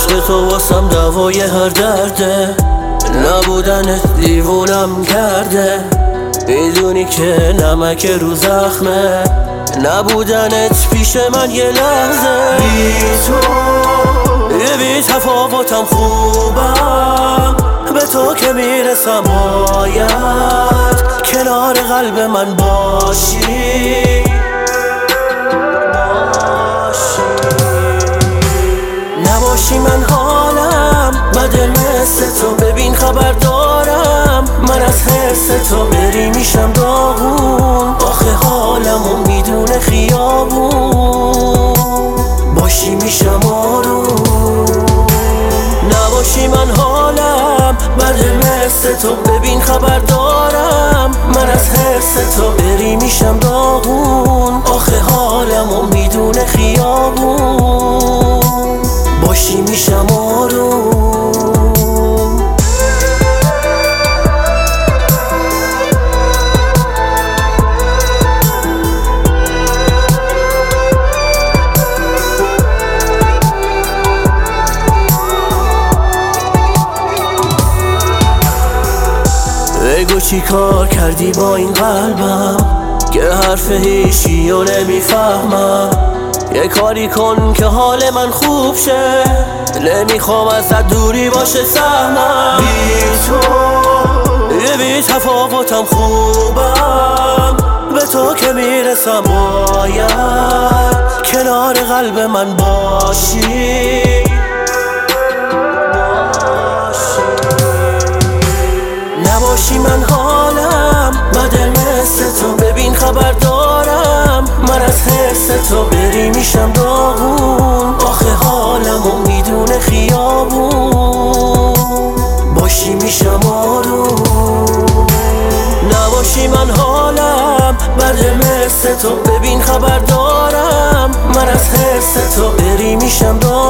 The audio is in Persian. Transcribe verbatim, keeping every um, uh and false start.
عشق تو واسم دوای هر درده، نبودنت دیوونم کرده. میدونی که نمک رو زخمه، نبودنت پیش من یه لحظه. بی تو یه بی تفاوتم خوبم، به تو که میرسم باید کنار قلب من باشی. نباشی من حالم بده مثل تو، ببین خبر دارم من از حس تو. بری میشم داغون، آخه حالمو میدونه خیابون. باشی میشم آروم، نباشی من حالم بده مثل تو. ببین خبر دارم من از حس تو. بری میشم داغون، آخه حالمو میدونه خیابون. باشی میشم آروم. بگو چی کار کردی با این قلبم که حرف هیچی رو نمیفهمم. یه کاری کن که حال من خوب شه، نمیخوام ازت دوری باشه سهمم. بی تو یه بی تفاوتم خوبم، به تو که میرسم باید کنار قلب من باشی. نباشی من حالم بده مثل تو، ببین خبر دارم من از حس تو. بری میشم داغون، آخه حالمو میدونه خیابون. باشی میشم آروم، نباشی من حالم بده مثل تو. ببین خبر دارم من از حس تو. بری میشم داغون.